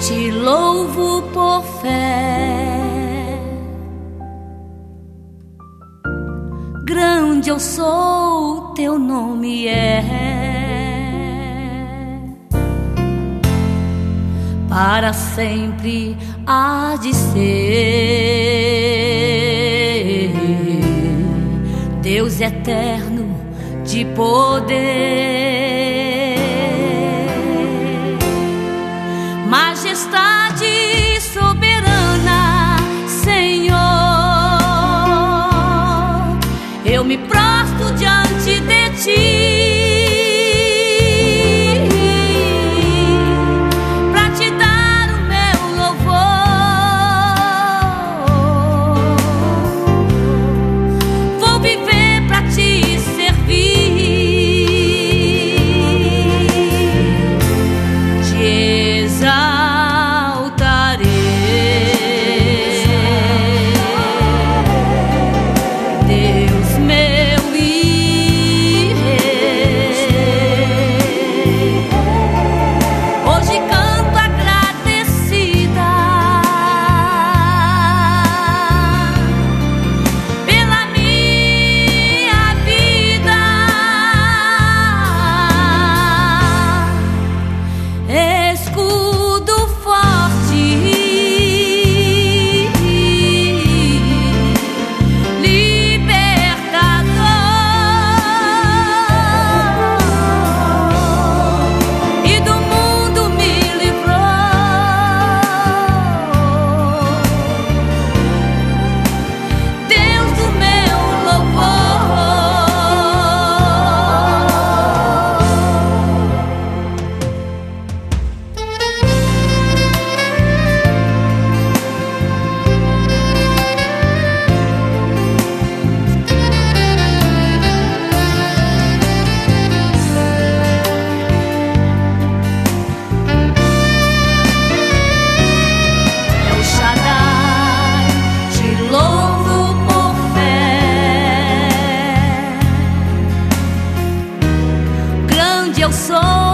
te louvo por fé. Grande eu sou, teu nome é, para sempre há de ser. Deus eterno de poder, majestade soberana, Senhor. Eu me prostro diante de ti, pra te dar o meu louvor. Vou viver pra te servir, te exaltarei. Deus meu e Rei, hoje canto agradecida pela minha vida. Escudo forte, libertador, e do mundo me livrou. Deus do meu louvor. El Shaddai, te louvo por fé. Grande eu sou,